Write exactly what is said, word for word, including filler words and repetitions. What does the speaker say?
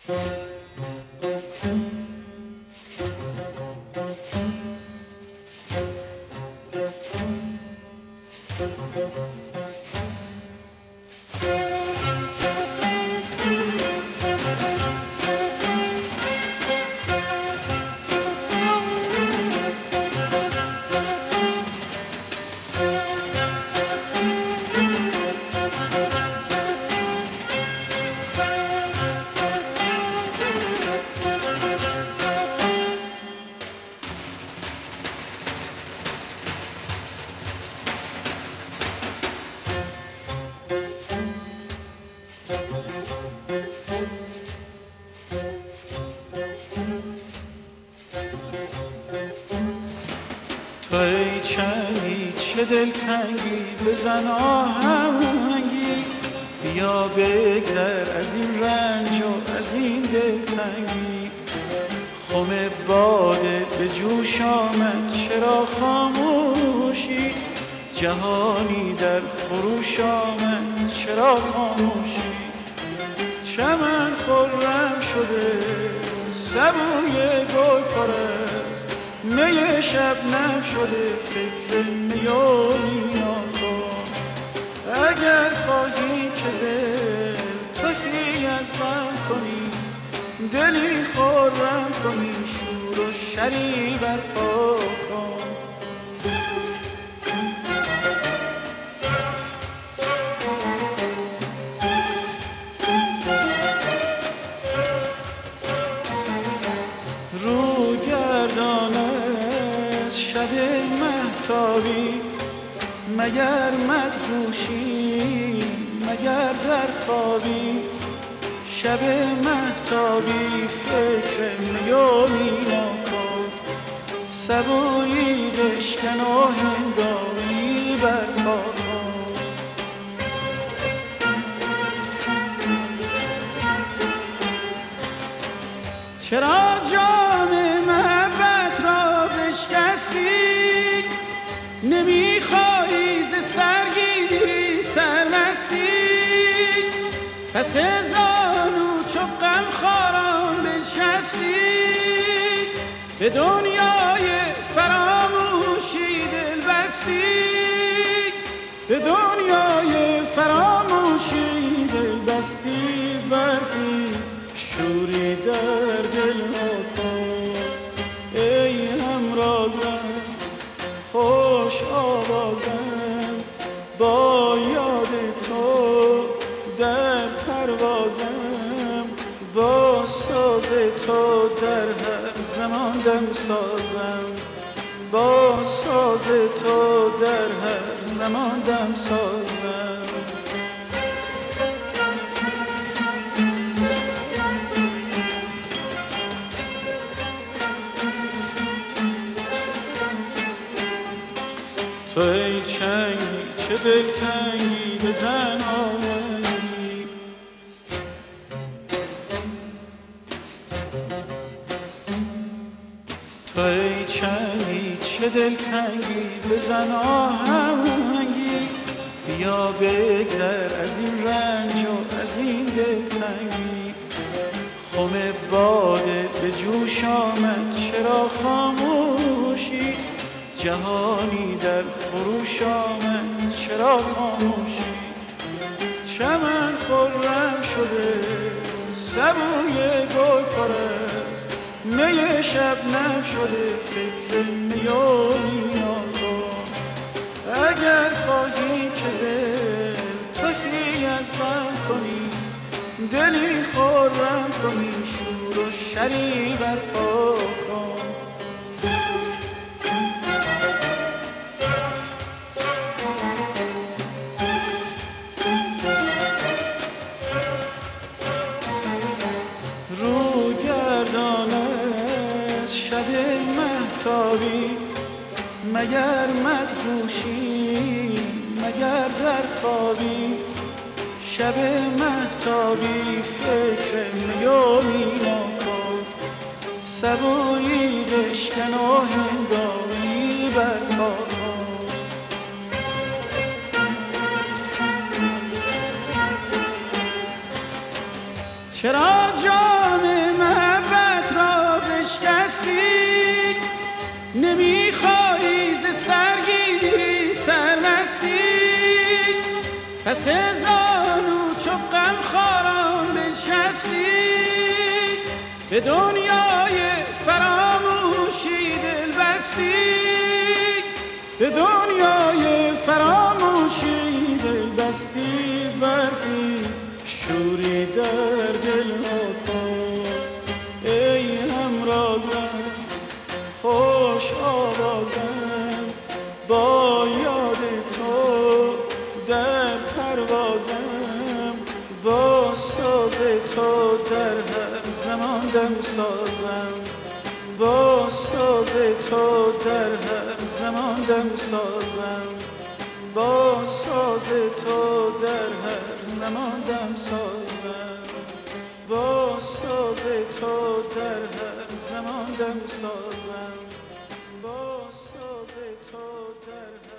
تو ای چنگی چه دلتنگی بزن آهنگی، بیا بگذر از این رنج و از این دلتنگی. خم باده به جوش آمد چرا خاموشی، جهانی در خروش آمد چرا خاموشی. چمن خرم شده سبوی گل پرست، می شبنم شده فکر میونیا کن. اگر خواهی که دل تهی از غم کنی، دلی خرم کنی، شور و شری برپا کن. رو گردانه شب مهتابی، مگر مدهوشی مگر در خوابی. شب مهتابی فکر می و مینا کن، سبویی بشکن و هنگامی برپا کن. چرا جام محبت را بشکستی، نمیخوایی ز سرگیری سرمستی. پس زانو چو غمخواران بنشستی، به دنیای فراموشی دل بستی. به دنیای فراموشی دل بستی. بردی شوری در دل کن ای همرازم، خوش آوازم با یاد تو در پروازم. با ساز تو در هر زمان دم سازم، با ساز تو در هر زمان دم سازم. تو ای چنگی چه دلتنگی بزن آهنگی، تو ای چنگی چه دلتنگی بزن آهنگی. بیا بگذر از این رنج و از این دلتنگی. خم باده به جوش آمد چرا خاموشی، جهانی در خروش آمد چرا خاموشی. چمن خرم شده سبوی گل پرست، می شبنم شده فکر میونیا کن. اگر خواهی که دل تهی از غم کنی، دلی خرم کنی، شور و شری برپا کن. رو گردانه شب مهتابی، مگر مدهوشی مگر در خوابی. شب مهتابی فکر می و مینا کن، سبویی بشکن و هنگامی برپا کن. چرا جام به دنیای فراموشی دل بستی، به دنیای فراموشی دل بستی، بردی شوری در دل ها. ای همرازم خوش آوازم، با یاد تو در پروازم، با ساز تو در هر زمان دم سازم، با ساز تو در هر زمان دم سازم، با ساز تو در هر زمان دم سازم، با ساز تو در هر زمان دم سازم، با ساز تو در هر